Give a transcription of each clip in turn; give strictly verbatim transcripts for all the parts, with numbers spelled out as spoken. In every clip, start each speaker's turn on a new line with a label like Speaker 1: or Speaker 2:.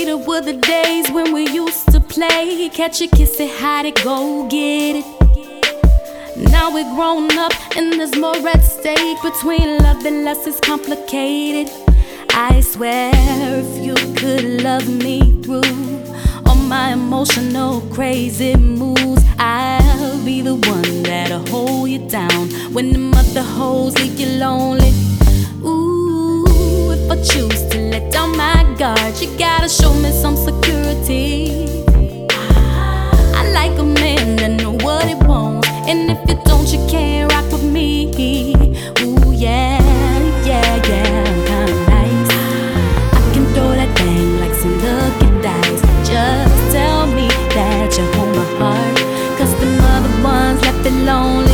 Speaker 1: Sweeter were the days when we used to play. Catch it, kiss it, hide it, go get it. Now we're grown up and there's more at stake. Between love and lust is complicated. I swear if you could love me through all my emotional crazy moves, I'll be the one that'll hold you down when the other hoes leave you lonely. Ooh, if I choose to let down my guard, you gotta show me some security. I like a man that know what he wants, and if you don't, you can't rock with me. Ooh, yeah, yeah, yeah, I'm kinda nice. I can throw that thing like some lucky dice. Just tell me that you hold my heart, 'cause the other ones left it lonely.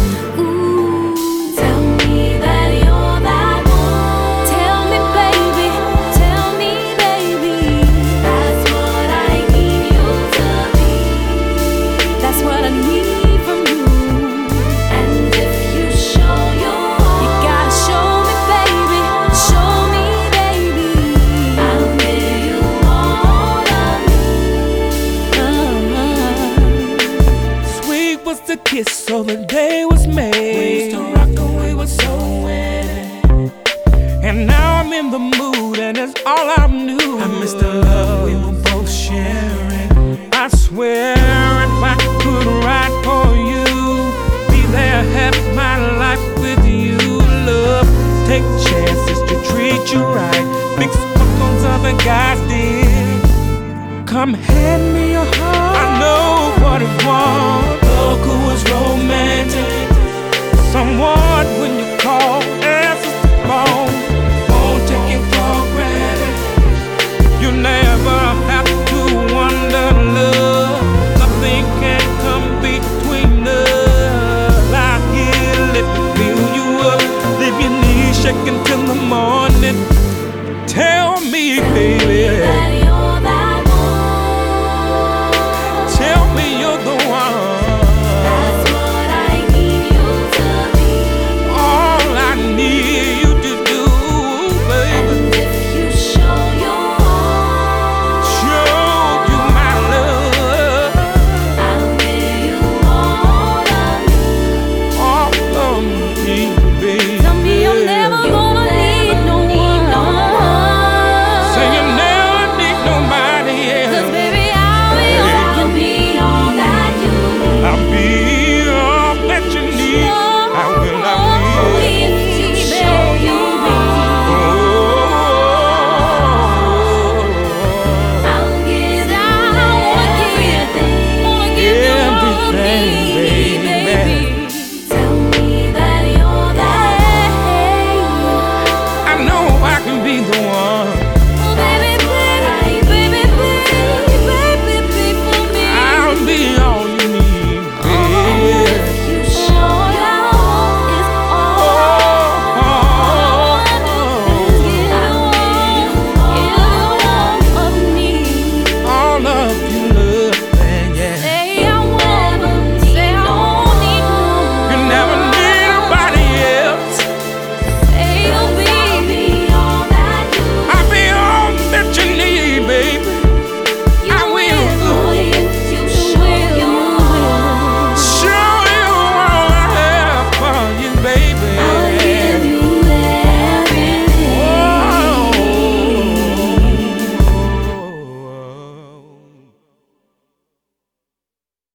Speaker 2: The kiss so the day was made.
Speaker 3: We used to rock and we were so winning.
Speaker 2: And now I'm in the mood and it's all I knew.
Speaker 3: I miss the love we were both sharing.
Speaker 2: I swear if I could ride for you, be there half my life with you. Love, take chances to treat you right. Mix up those other guys did. Come hand me your heart, I know what it was.
Speaker 3: Look who was romantic.
Speaker 2: Someone when you